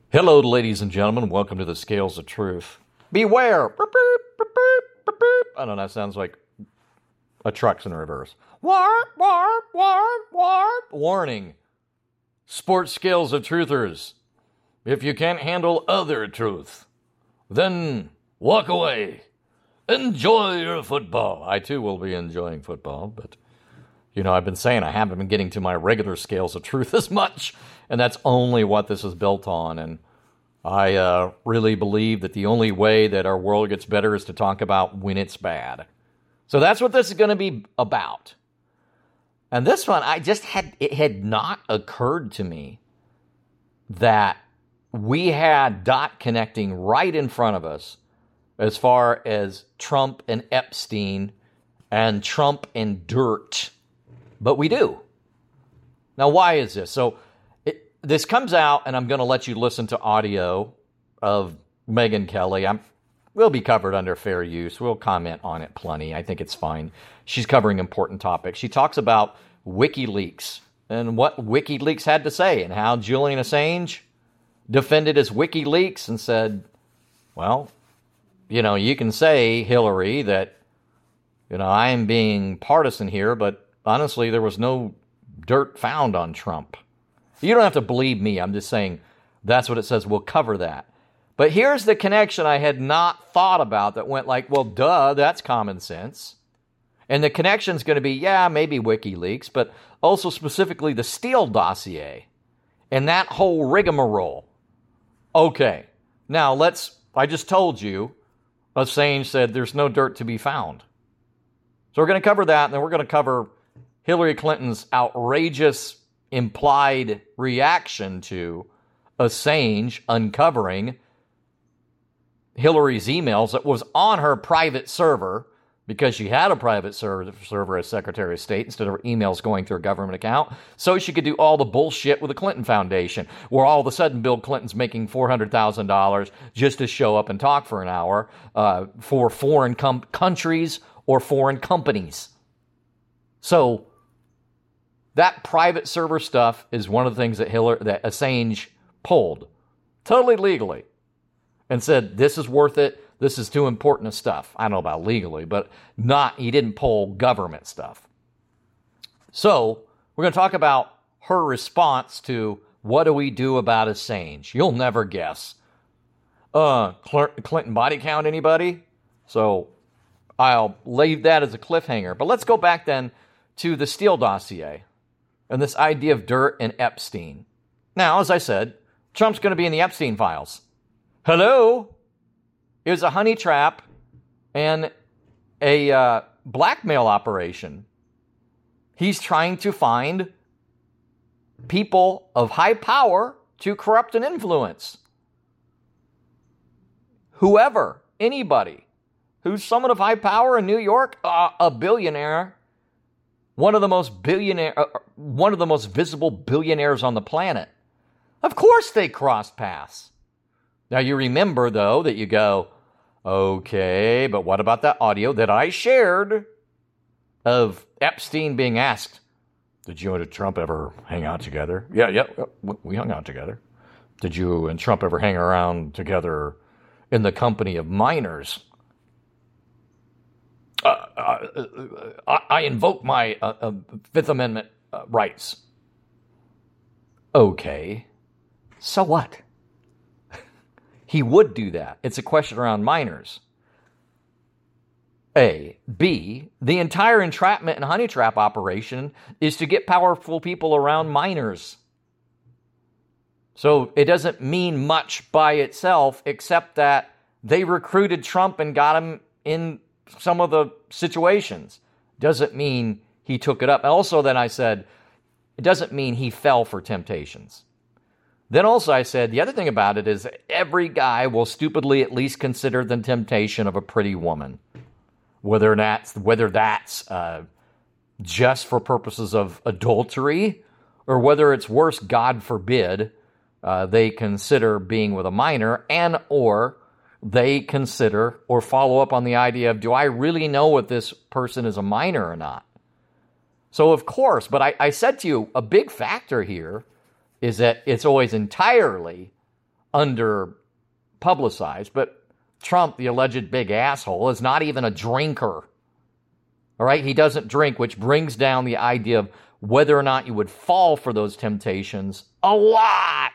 Hello, ladies and gentlemen. Welcome to the Scales of Truth. Beware! Beep, beep, beep, beep, beep. I don't know, that sounds like a truck's in reverse. Warp, warp, warp, warp. Warning. Sports Scales of Truthers. If you can't handle other truth, then walk away. Enjoy your football. I, too, will be enjoying football, but, I've been saying I haven't been getting to my regular Scales of Truth as much, and that's only what this is built on, and I really believe that the only way that our world gets better is to talk about when it's bad. So that's what this is going to be about. And this one, it had not occurred to me that we had dot connecting right in front of us as far as Trump and Epstein and Trump and dirt. But we do. Now, why is this? So this comes out, and I'm going to let you listen to audio of Megyn Kelly. We'll be covered under fair use. We'll comment on it plenty. I think it's fine. She's covering important topics. She talks about WikiLeaks and what WikiLeaks had to say and how Julian Assange defended his WikiLeaks and said, well, you can say, Hillary, that, I am being partisan here, but honestly, there was no dirt found on Trump. You don't have to believe me. I'm just saying that's what it says. We'll cover that. But here's the connection I had not thought about that went like, well, duh, that's common sense. And the connection's going to be, maybe WikiLeaks, but also specifically the Steele dossier and that whole rigmarole. Okay, now I just told you, Assange said there's no dirt to be found. So we're going to cover that, and then we're going to cover Hillary Clinton's outrageous implied reaction to Assange uncovering Hillary's emails that was on her private server because she had a private server as Secretary of State instead of her emails going through her government account, so she could do all the bullshit with the Clinton Foundation, where all of a sudden Bill Clinton's making $400,000 just to show up and talk for an hour for foreign countries or foreign companies. So that private server stuff is one of the things that Assange pulled, totally legally, and said, this is worth it, this is too important stuff. I don't know about legally, but he didn't pull government stuff. So we're going to talk about her response to what do we do about Assange. You'll never guess. Clinton body count, anybody? So I'll leave that as a cliffhanger. But let's go back then to the Steele dossier and this idea of dirt and Epstein. Now, as I said, Trump's going to be in the Epstein files. Hello? It was a honey trap and a blackmail operation. He's trying to find people of high power to corrupt and influence. Whoever, anybody, who's someone of high power in New York, a billionaire, one of the most visible billionaires on the planet. Of course they crossed paths. Now you remember, though, that you go, okay, but what about that audio that I shared of Epstein being asked, did you and Trump ever hang out together? Yeah, we hung out together. Did you and Trump ever hang around together in the company of minors? I invoke my Fifth Amendment rights. Okay, so what? He would do that. It's a question around minors. A. B. The entire entrapment and honey trap operation is to get powerful people around minors. So it doesn't mean much by itself, except that they recruited Trump and got him in some of the situations. Doesn't mean he took it up. Also, then I said, it doesn't mean he fell for temptations. Then also I said, the other thing about it is every guy will stupidly at least consider the temptation of a pretty woman. Whether that's just for purposes of adultery, or whether it's worse, God forbid, they consider being with a minor, and or they consider or follow up on the idea of, do I really know if this person is a minor or not? So of course, but I said to you, a big factor here is that it's always entirely under publicized, but Trump, the alleged big asshole, is not even a drinker. All right? He doesn't drink, which brings down the idea of whether or not you would fall for those temptations a lot.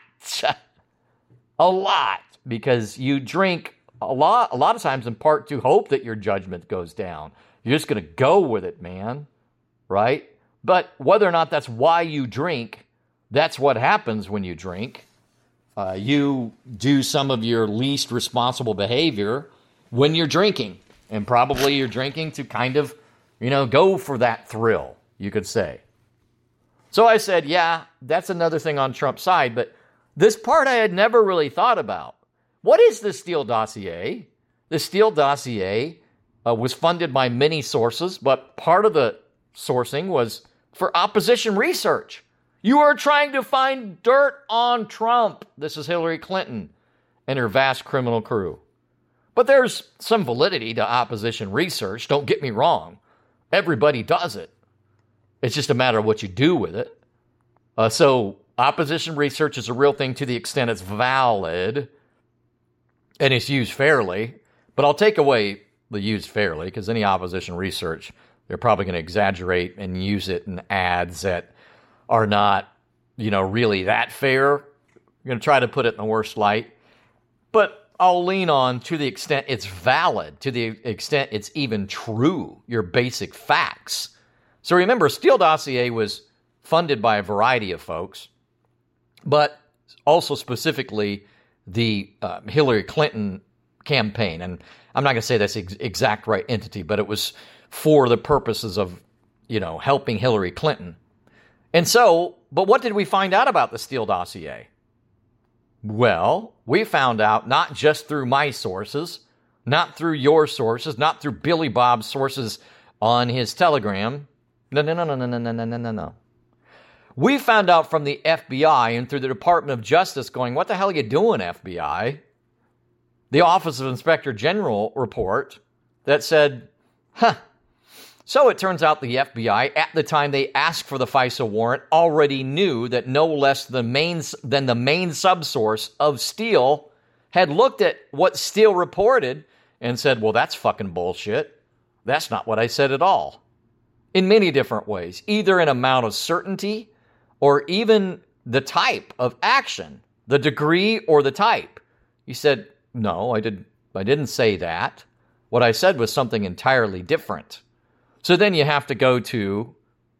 A lot. Because you drink a lot of times in part to hope that your judgment goes down. You're just going to go with it, man. Right? But whether or not that's why you drink, that's what happens when you drink. You do some of your least responsible behavior when you're drinking. And probably you're drinking to kind of, go for that thrill, you could say. So I said, yeah, that's another thing on Trump's side. But this part I had never really thought about. What is the Steele dossier? The Steele dossier was funded by many sources, but part of the sourcing was for opposition research. You are trying to find dirt on Trump. This is Hillary Clinton and her vast criminal crew. But there's some validity to opposition research. Don't get me wrong. Everybody does it. It's just a matter of what you do with it. So opposition research is a real thing to the extent it's valid and it's used fairly. But I'll take away the used fairly because any opposition research, they're probably going to exaggerate and use it in ads that are not, really that fair. I'm going to try to put it in the worst light. But I'll lean on to the extent it's valid, to the extent it's even true, your basic facts. So remember, Steele dossier was funded by a variety of folks, but also specifically the Hillary Clinton campaign. And I'm not going to say that's the exact right entity, but it was for the purposes of, helping Hillary Clinton. And so, but what did we find out about the Steele dossier? Well, we found out not just through my sources, not through your sources, not through Billy Bob's sources on his Telegram. No. We found out from the FBI and through the Department of Justice going, what the hell are you doing, FBI? The Office of Inspector General report that said, So it turns out the FBI, at the time they asked for the FISA warrant, already knew that no less than the main subsource of Steele had looked at what Steele reported and said, well, that's fucking bullshit. That's not what I said at all. In many different ways, either in amount of certainty or even the type of action, the degree or the type. You said, no, I didn't say that. What I said was something entirely different. So then you have to go to,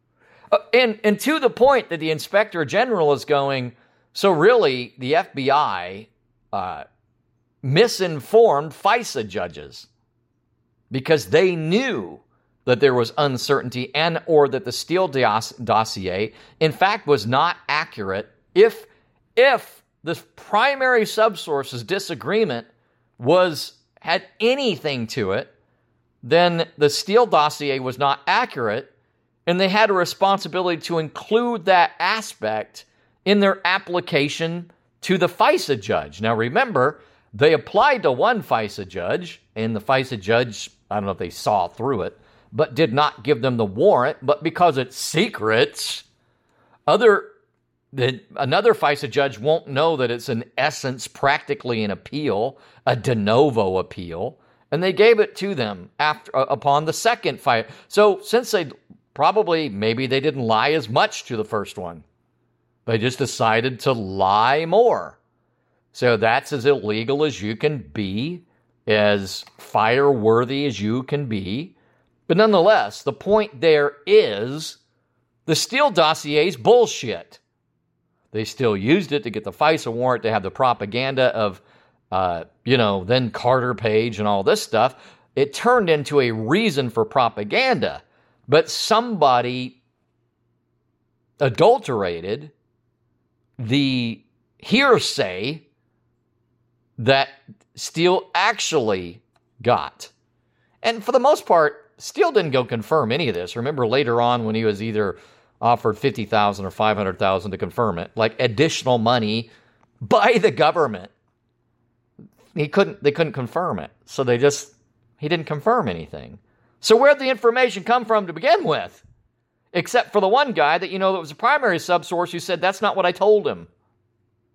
and to the point that the Inspector General is going, so really the FBI misinformed FISA judges because they knew that there was uncertainty and or that the Steele dossier, in fact, was not accurate. If the primary subsource's disagreement had anything to it, then the Steele dossier was not accurate, and they had a responsibility to include that aspect in their application to the FISA judge. Now, remember, they applied to one FISA judge, and the FISA judge, I don't know if they saw through it, but did not give them the warrant. But because it's secret, another FISA judge won't know that it's in essence practically an appeal, a de novo appeal. And they gave it to them upon the second fight. So since maybe they didn't lie as much to the first one. They just decided to lie more. So that's as illegal as you can be, as fire-worthy as you can be. But nonetheless, the point there is the Steele dossier's bullshit. They still used it to get the FISA warrant to have the propaganda of then Carter Page and all this stuff. It turned into a reason for propaganda. But somebody adulterated the hearsay that Steele actually got. And for the most part, Steele didn't go confirm any of this. Remember later on when he was either offered $50,000 or $500,000 to confirm it, like additional money by the government. They couldn't confirm it. So he didn't confirm anything. So where'd the information come from to begin with? Except for the one guy that that was a primary subsource who said, that's not what I told him.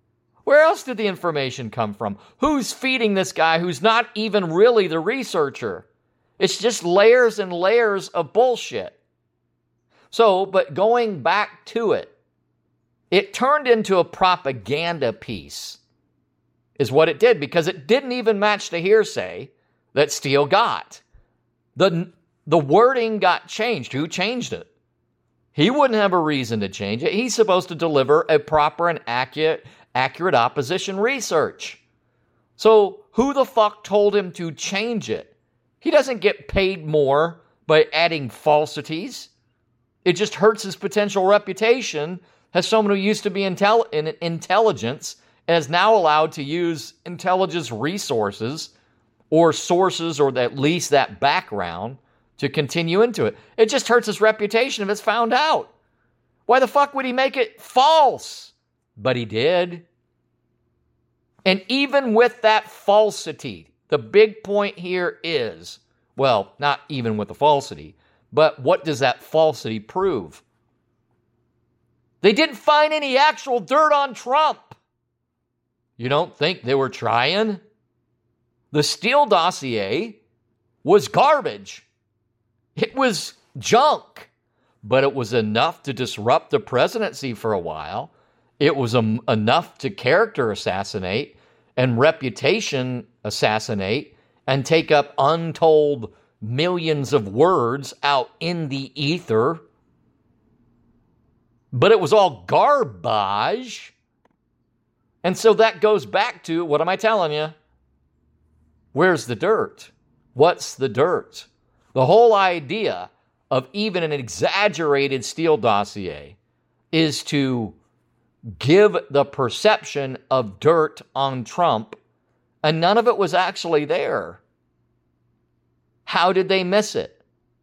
Where else did the information come from? Who's feeding this guy who's not even really the researcher? It's just layers and layers of bullshit. So, but going back to it, it turned into a propaganda piece, is what it did, because it didn't even match the hearsay that Steele got. The wording got changed. Who changed it? He wouldn't have a reason to change it. He's supposed to deliver a proper and accurate opposition research. So who the fuck told him to change it? He doesn't get paid more by adding falsities. It just hurts his potential reputation as someone who used to be in intelligence and is now allowed to use intelligence resources or sources or at least that background to continue into it. It just hurts his reputation if it's found out. Why the fuck would he make it false? But he did. And even with that falsity, the big point here is, well, not even with the falsity, but what does that falsity prove? They didn't find any actual dirt on Trump. You don't think they were trying? The Steele dossier was garbage. It was junk, but it was enough to disrupt the presidency for a while. It was enough to character assassinate and reputation assassinate and take up untold millions of words out in the ether. But it was all garbage. And so that goes back to, what am I telling you? Where's the dirt? What's the dirt? The whole idea of even an exaggerated Steele dossier is to give the perception of dirt on Trump, and none of it was actually there. How did they miss it?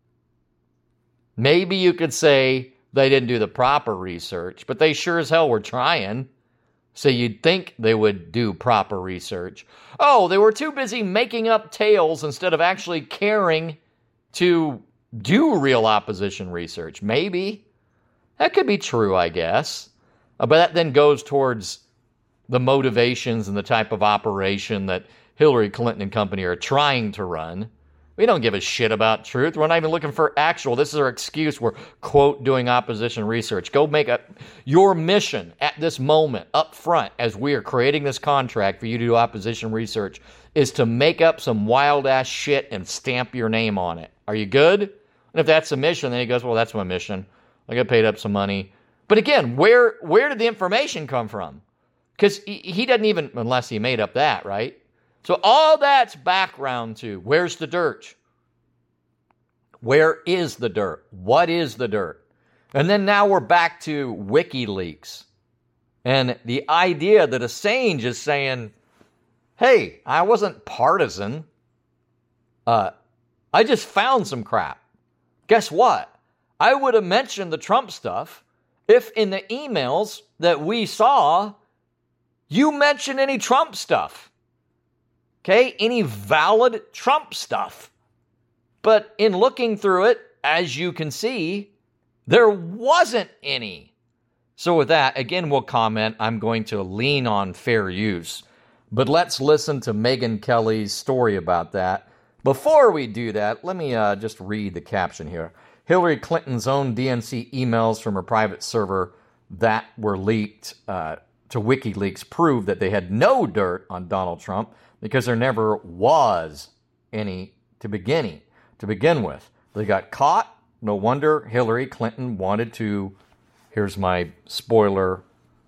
Maybe you could say they didn't do the proper research, but they sure as hell were trying. So you'd think they would do proper research. Oh, they were too busy making up tales instead of actually caring to do real opposition research. Maybe. That could be true, I guess. But that then goes towards the motivations and the type of operation that Hillary Clinton and company are trying to run. We don't give a shit about truth. We're not even looking for actual. This is our excuse. We're, quote, doing opposition research. Go make up your mission at this moment up front as we are creating this contract for you to do opposition research is to make up some wild ass shit and stamp your name on it. Are you good? And if that's the mission, then he goes, well, that's my mission. I got paid up some money. But again, where did the information come from? Because he doesn't even, unless he made up that, right? So all that's background to where's the dirt? Where is the dirt? What is the dirt? And then now we're back to WikiLeaks. And the idea that Assange is saying, hey, I wasn't partisan. I just found some crap. Guess what? I would have mentioned the Trump stuff if in the emails that we saw, you mentioned any Trump stuff. Okay, any valid Trump stuff. But in looking through it, as you can see, there wasn't any. So with that, again, we'll comment. I'm going to lean on fair use. But let's listen to Megyn Kelly's story about that. Before we do that, let me just read the caption here. Hillary Clinton's own DNC emails from her private server that were leaked to WikiLeaks prove that they had no dirt on Donald Trump, because there never was any to begin with. They got caught. No wonder Hillary Clinton wanted to, here's my spoiler,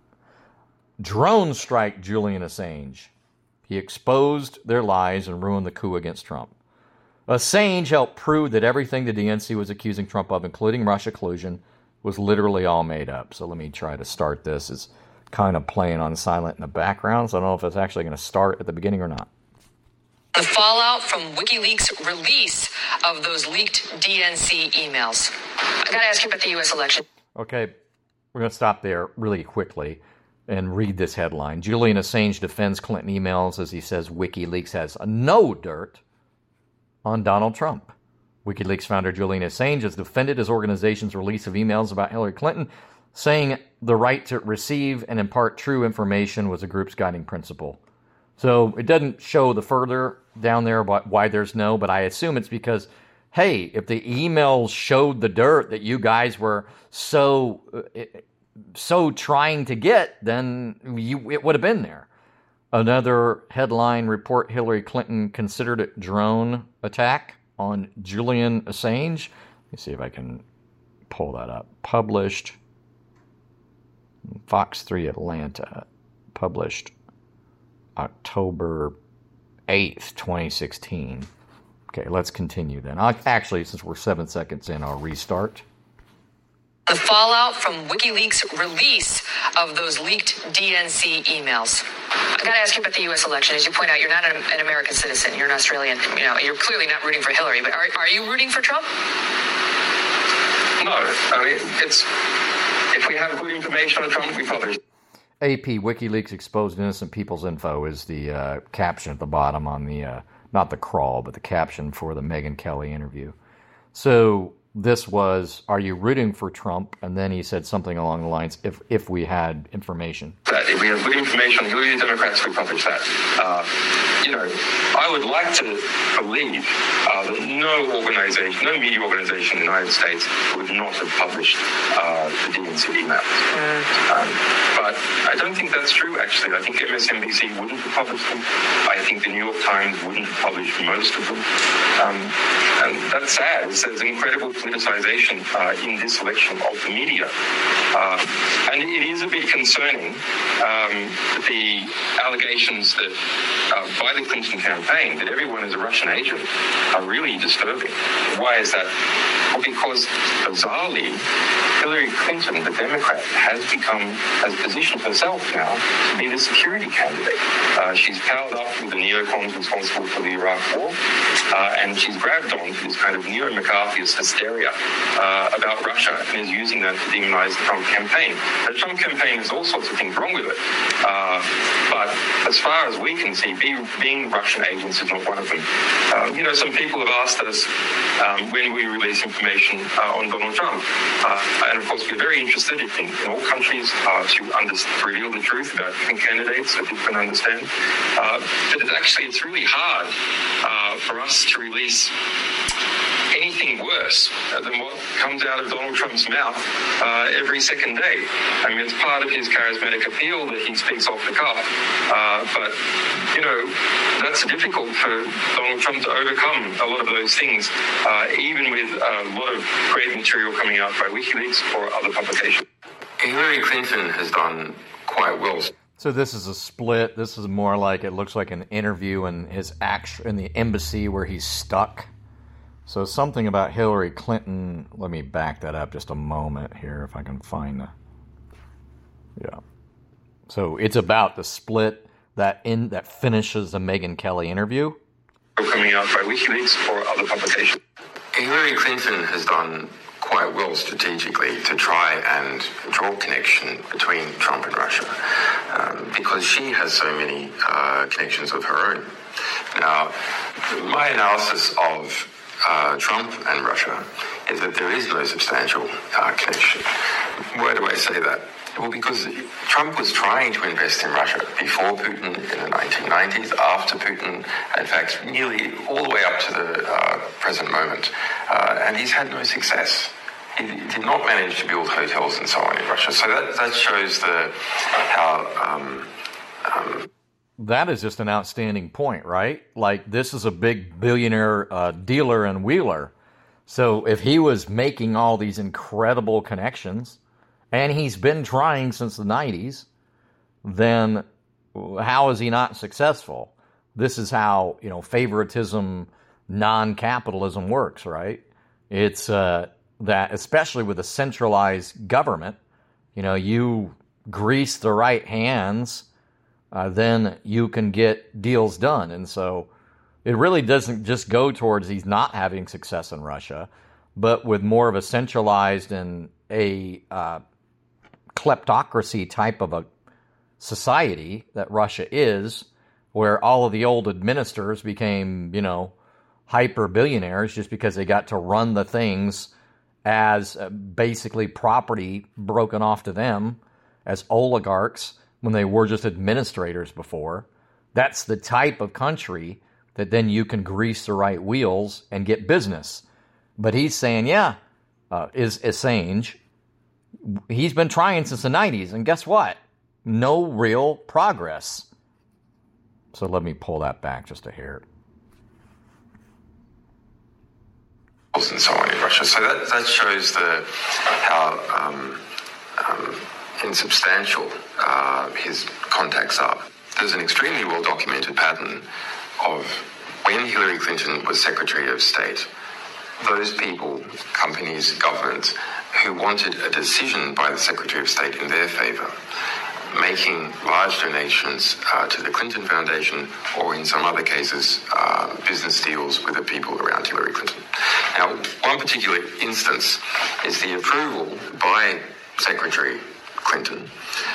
drone strike Julian Assange. He exposed their lies and ruined the coup against Trump. Assange helped prove that everything the DNC was accusing Trump of, including Russia collusion, was literally all made up. So let me try to start this. It's kind of playing on silent in the background, so I don't know if it's actually going to start at the beginning or not. The fallout from WikiLeaks' release of those leaked DNC emails. I got to ask you about the U.S. election. Okay, we're going to stop there really quickly and read this headline. Julian Assange defends Clinton emails as he says WikiLeaks has no dirt on Donald Trump. WikiLeaks founder Julian Assange has defended his organization's release of emails about Hillary Clinton, saying the right to receive and impart true information was the group's guiding principle. So it doesn't show the further down there why there's no, but I assume it's because, hey, if the emails showed the dirt that you guys were so trying to get, then it would have been there. Another headline report, Hillary Clinton considered it drone attack on Julian Assange. Let me see if I can pull that up. Published, Fox 3 Atlanta, published October 8th, 2016. Okay, let's continue then. Actually, since we're 7 seconds in, I'll restart. The fallout from WikiLeaks' release of those leaked DNC emails. I got to ask you about the U.S. election. As you point out, you're not an American citizen. You're an Australian. You know, you're clearly not rooting for Hillary, but are you rooting for Trump? No. I mean, if we have good information on Trump, we publish. AP, WikiLeaks exposed innocent people's info is the caption at the bottom on the, not the crawl, but the caption for the Megyn Kelly interview. So this was, are you rooting for Trump? And then he said something along the lines, if we had information. If we have good information, who are the Democrats who publish that? I would like to believe that no media organization in the United States would not have published the DNC emails. But I don't think that's true, actually. I think MSNBC wouldn't have published them. I think the New York Times wouldn't have published most of them. And that's sad. There's incredible politicization in this election of the media. And it is a bit concerning, the allegations that by the Clinton campaign that everyone is a Russian agent are really disturbing. Why is that? Well, because bizarrely, Hillary Clinton, the Democrat, has positioned herself now to be the security candidate. She's powered up with the neocons responsible for the Iraq War, and she's grabbed on to this kind of neo-McCarthyist hysteria about Russia and is using that to demonize the Trump campaign. The Trump campaign has all sorts of things wrong with it, but as far as we can see, being Russian agents is not one of them. Some people have asked us when we release information on Donald Trump, and of course we're very interested in all countries to reveal the truth about different candidates so people can understand. But it's really hard for us to release anything worse than what comes out of Donald Trump's mouth every second day. I mean, it's part of his charismatic appeal that he speaks off the cuff. But that's difficult for Donald Trump to overcome a lot of those things, even with a lot of great material coming out by WikiLeaks or other publications. Hillary Clinton has done quite well. So this is a split. This is more like, it looks like an interview in the embassy where he's stuck. So something about Hillary Clinton. Let me back that up just a moment here if I can find the. Yeah. So it's about the split that finishes the Megyn Kelly interview. Coming out by WikiLeaks or other publications. Hillary Clinton has done quite well strategically to try and draw connection between Trump and Russia, because she has so many connections of her own. Now, my analysis of Trump and Russia is that there is no substantial connection. Why do I say that? Well, because Trump was trying to invest in Russia before Putin in the 1990s, after Putin, in fact, nearly all the way up to the present moment. And he's had no success. He did not manage to build hotels and so on in Russia. So that shows how... That is just an outstanding point, right? Like, this is a big billionaire dealer and wheeler. So if he was making all these incredible connections, and he's been trying since the 90s, then how is he not successful? This is how, favoritism, non-capitalism works, right? It's that, especially with a centralized government, you grease the right hands, then you can get deals done. And so it really doesn't just go towards he's not having success in Russia, but with more of a centralized and a kleptocracy type of a society that Russia is, where all of the old administrators became, hyper billionaires just because they got to run the things as basically property broken off to them as oligarchs when they were just administrators before. That's the type of country that then you can grease the right wheels and get business. But he's saying, is Assange, he's been trying since the 90s, and guess what? No real progress. So let me pull that back just a hair. And so on in Russia. So that shows how insubstantial his contacts are. There's an extremely well-documented pattern of when Hillary Clinton was Secretary of State, those people, companies, governments, who wanted a decision by the Secretary of State in their favor, making large donations to the Clinton Foundation, or in some other cases, business deals with the people around Hillary Clinton. Now, one particular instance is the approval by Secretary Clinton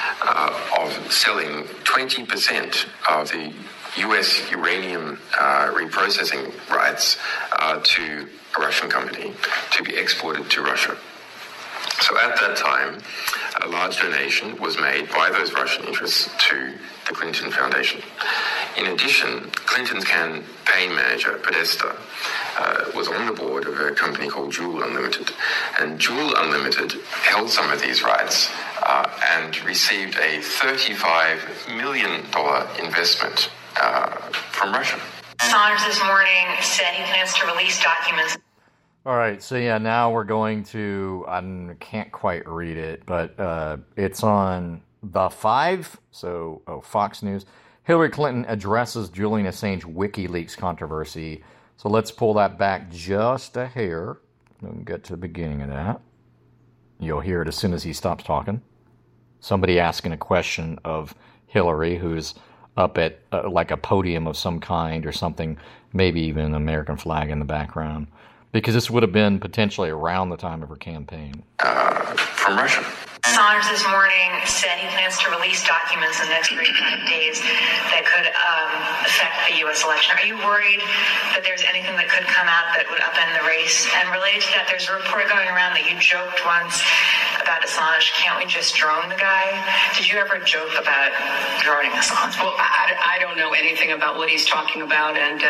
of selling 20% of the U.S. uranium reprocessing rights to a Russian company to be exported to Russia. So at that time, a large donation was made by those Russian interests to the Clinton Foundation. In addition, Clinton's campaign manager, Podesta, was on the board of a company called Juul Unlimited. And Juul Unlimited held some of these rights and received a $35 million investment from Russia. Assange this morning said he plans to release documents. All right, so yeah, now we're going to, I can't quite read it, but it's on The 5, so Fox News. Hillary Clinton addresses Julian Assange WikiLeaks controversy. So let's pull that back just a hair. We'll get to the beginning of that. You'll hear it as soon as he stops talking. Somebody asking a question of Hillary, who's up at like a podium of some kind or something, maybe even an American flag in the background. Because this would have been potentially around the time of her campaign. From Russia. Assange this morning said he plans to release documents in the next 35 days that could affect the U.S. election. Are you worried that there's anything that could come out that would upend the race? And related to that, there's a report going around that you joked once about Assange. Can't we just drone the guy? Did you ever joke about droning Assange? Well, I don't know anything about what he's talking about, and...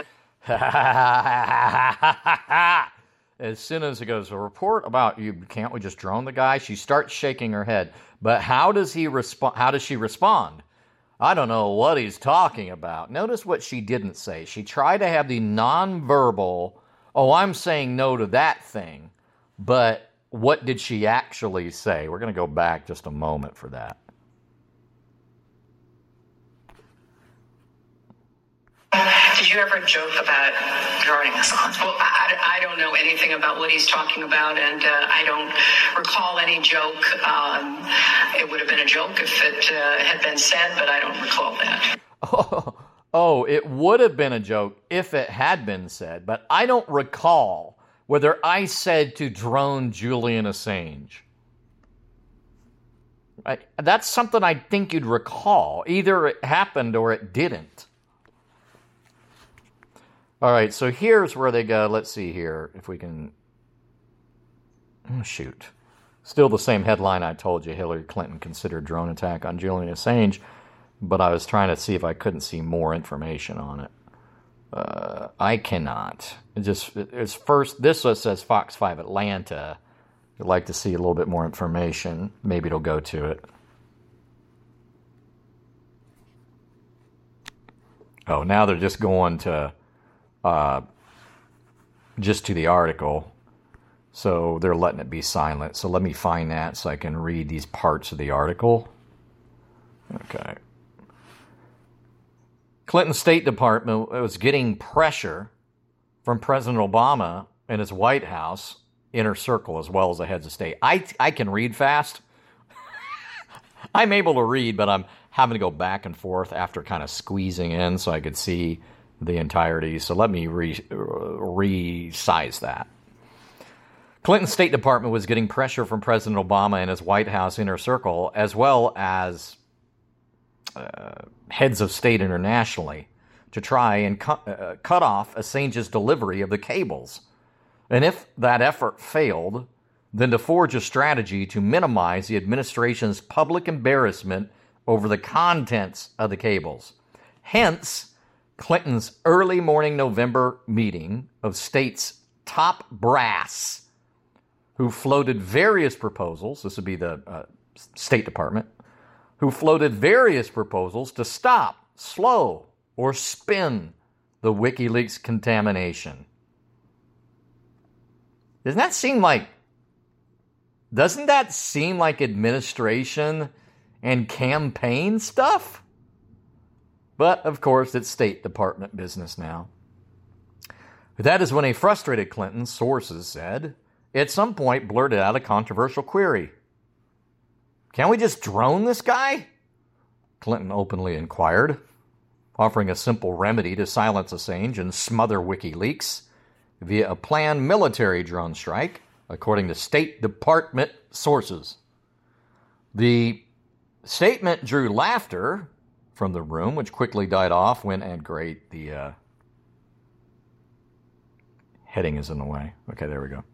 As soon as it goes, a report about you, can't we just drone the guy? She starts shaking her head. But how does he respond? How does she respond? I don't know what he's talking about. Notice what she didn't say. She tried to have the nonverbal, I'm saying no to that thing. But what did she actually say? We're going to go back just a moment for that. Did you ever joke about droning Assange? Well, I don't know anything about what he's talking about, and I don't recall any joke. It would have been a joke if it had been said, but I don't recall that. It would have been a joke if it had been said, but I don't recall whether I said to drone Julian Assange. That's something I think you'd recall. Either it happened or it didn't. All right, so here's where they go. Let's see here if we can... Oh, shoot. Still the same headline I told you. Hillary Clinton considered drone attack on Julian Assange, but I was trying to see if I couldn't see more information on it. I cannot. It's first... This one says Fox 5 Atlanta. I'd like to see a little bit more information. Maybe it'll go to it. Oh, now they're just going to... just to the article, so they're letting it be silent. So let me find that so I can read these parts of the article. Okay. Clinton State Department was getting pressure from President Obama and his White House inner circle as well as the heads of state. I can read fast. I'm able to read, but I'm having to go back and forth after kind of squeezing in so I could see the entirety. So let me resize that. Clinton State Department was getting pressure from President Obama and his White House inner circle, as well as heads of state internationally, to try and cut off Assange's delivery of the cables. And if that effort failed, than to forge a strategy to minimize the administration's public embarrassment over the contents of the cables. Hence, Clinton's early morning November meeting of state's top brass, who floated various proposals, this would be the State Department, who floated various proposals to stop, slow, or spin the WikiLeaks contamination. Doesn't that seem like administration and campaign stuff? But, of course, it's State Department business now. That is when a frustrated Clinton, sources said, at some point blurted out a controversial query. Can't we just drone this guy? Clinton openly inquired, offering a simple remedy to silence Assange and smother WikiLeaks via a planned military drone strike, according to State Department sources. The statement drew laughter from the room, which quickly died off when, and great, the heading is in the way. Okay, there we go.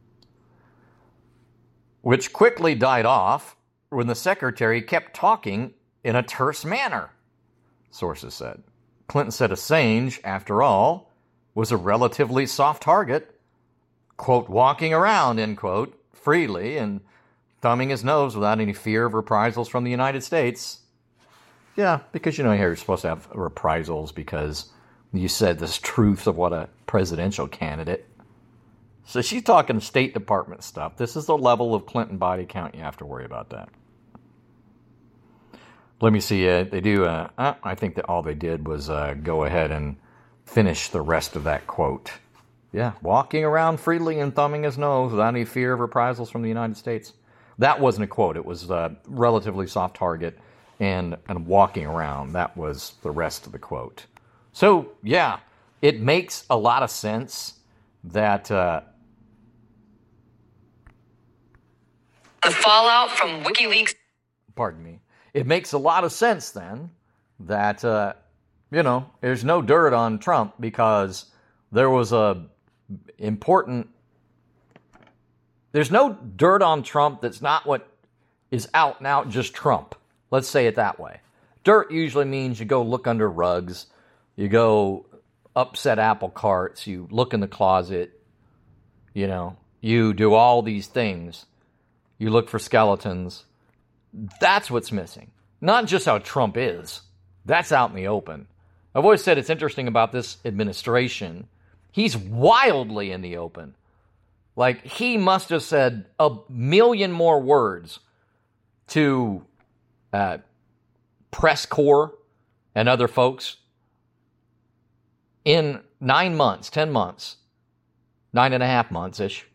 Which quickly died off when the secretary kept talking in a terse manner, sources said. Clinton said Assange, after all, was a relatively soft target, quote, walking around, end quote, freely and thumbing his nose without any fear of reprisals from the United States. Yeah, because you're supposed to have reprisals because you said this truth of what a presidential candidate. So she's talking State Department stuff. This is the level of Clinton body count you have to worry about that. Let me see. They do. I think that all they did was go ahead and finish the rest of that quote. Yeah, walking around freely and thumbing his nose without any fear of reprisals from the United States. That wasn't a quote. It was a relatively soft target and walking around. That was the rest of the quote. So, yeah, it makes a lot of sense that... The fallout from WikiLeaks... Pardon me. It makes a lot of sense, then, that, there's no dirt on Trump because there was there's no dirt on Trump that's not what is out and out just Trump. Let's say it that way. Dirt usually means you go look under rugs, you go upset apple carts, you look in the closet, you do all these things. You look for skeletons. That's what's missing. Not just how Trump is. That's out in the open. I've always said it's interesting about this administration. He's wildly in the open. Like, he must have said a million more words to press corps and other folks in 9 months, 10 months, 9.5 months-ish,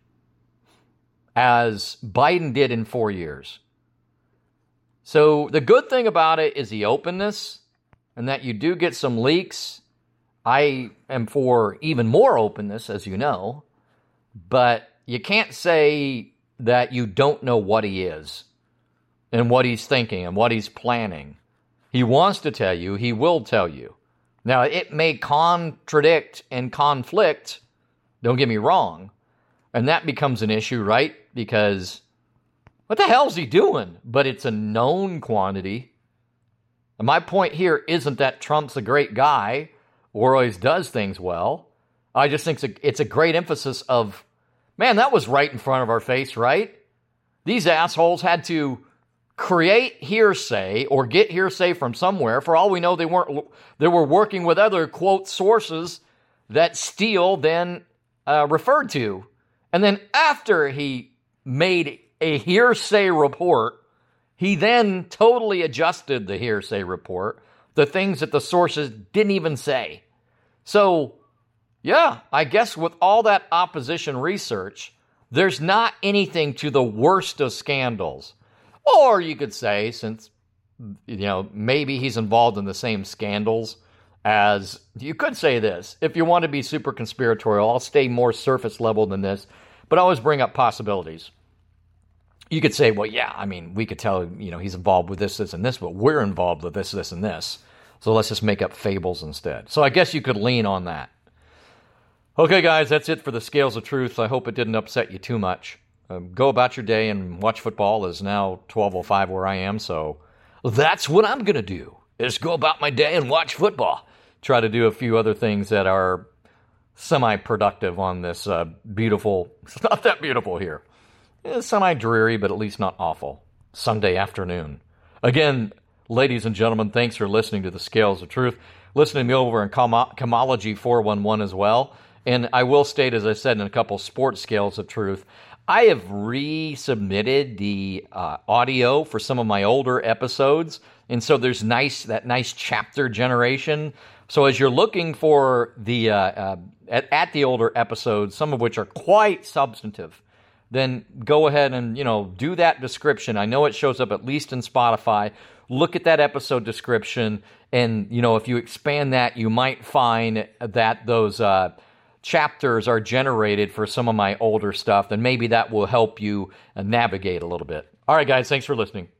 as Biden did in 4 years. So the good thing about it is the openness and that you do get some leaks. I am for even more openness, as you know, but you can't say that you don't know what he is and what he's thinking and what he's planning. He wants to tell you, he will tell you. Now, it may contradict and conflict, don't get me wrong, and that becomes an issue, right? Because what the hell's he doing? But it's a known quantity. And my point here isn't that Trump's a great guy or always does things well. I just think it's a great emphasis of, man, that was right in front of our face, right? These assholes had to create hearsay or get hearsay from somewhere. For all we know, they were working with other, quote, sources that Steele then referred to. And then after he made a hearsay report, he then totally adjusted the hearsay report, the things that the sources didn't even say. So, yeah, I guess with all that opposition research, there's not anything to the worst of scandals. Or you could say, since, maybe he's involved in the same scandals as, you could say this, if you want to be super conspiratorial, I'll stay more surface level than this, but I always bring up possibilities. You could say, well, yeah, I mean, we could tell, he's involved with this, this, and this, but we're involved with this, this, and this. So let's just make up fables instead. So I guess you could lean on that. Okay, guys, that's it for the Scales of Truth. I hope it didn't upset you too much. go about your day and watch football. Is now 12:05 where I am, so that's what I'm going to do, is go about my day and watch football. Try to do a few other things that are semi-productive on this beautiful, it's not that beautiful here. It's semi-dreary, but at least not awful, Sunday afternoon. Again, ladies and gentlemen, thanks for listening to the Scales of Truth. Listening to me over in Comology 411 as well. And I will state, as I said in a couple sports Scales of Truth, I have resubmitted the audio for some of my older episodes. And so there's that nice chapter generation. So as you're looking for the at the older episodes, some of which are quite substantive, then go ahead and, do that description. I know it shows up at least in Spotify. Look at that episode description, and, if you expand that, you might find that those chapters are generated for some of my older stuff, and maybe that will help you navigate a little bit. All right, guys, thanks for listening.